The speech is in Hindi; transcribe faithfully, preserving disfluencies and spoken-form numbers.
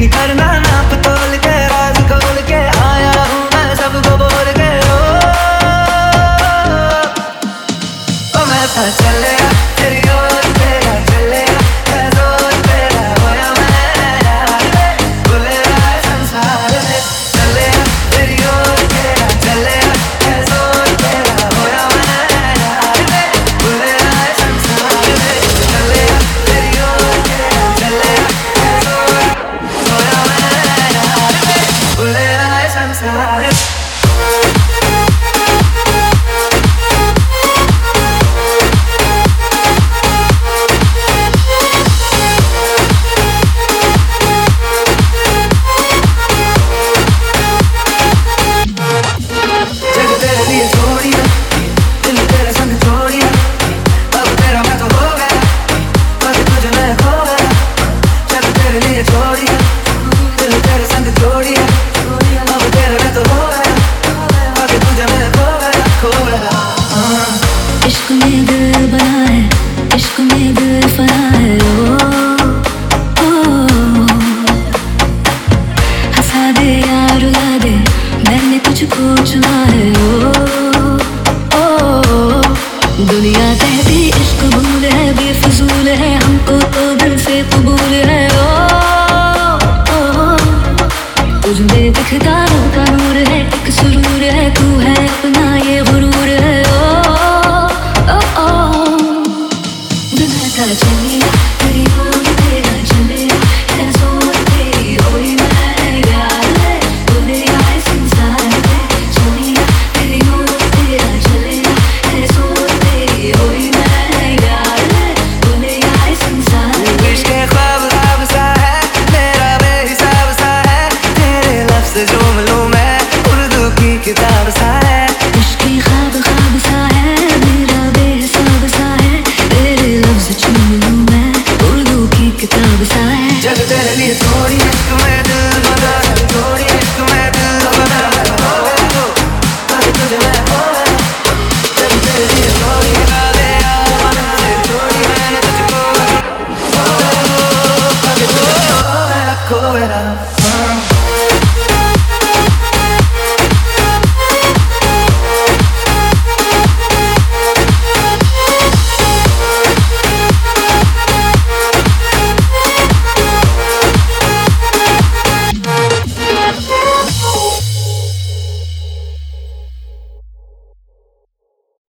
करना नाप तोल के, राज खोल के आया हूँ मैं सबको बोल के। ओ, ओ मैं था चले तेरी ओर, तेरा चले जोर तेरा होया मैं यार वे, भूलेगा संसार में। चले तेरी ओर, तेरा चले जोर तेरा होया मैं यार वे, भूलेगा संसार में। चले तेरी ओर, तेरा चले जोर होया मैं यार वे, भूलेगा संसार में। इश्क में दिल बना है, इश्क में दिल फना है। ओ, ओ, हंसा दे या रुला दे, मैंने तुझको चुना है। ओ, ओ, दुनिया कहती इश्क भूल है, बेफजूल है, हमको तो दिल से कबूल है। ओ, ओ, तुझमें दिखता रब का नूर है, एक सुरूर है, तू है अपना ये गुरूर है। ओ, चलिया तेरी ओर, तेरा चलिया है जोर तेरी होई मैं यार वे, भूलेगा संसार में। चलिया तेरी ओर, तेरा चलिया है जोर तेरी होई मैं यार वे, भूलेगा संसार में। इश्क ख्वाब ख्वाब सा है, मेरा बेहिसाब सा है, तेरे लफ्ज़ चूम लूं मैं, उर्दू की किताब सा है। इश्क ख्वाब ख्वाब सा है, मेरा बेहिसाब सा है, तेरे लफ्ज़ चूम लूं मैं, उर्दू की किताब सा है। जग तेरे लिए थोड़ी, इश्क में दिल बना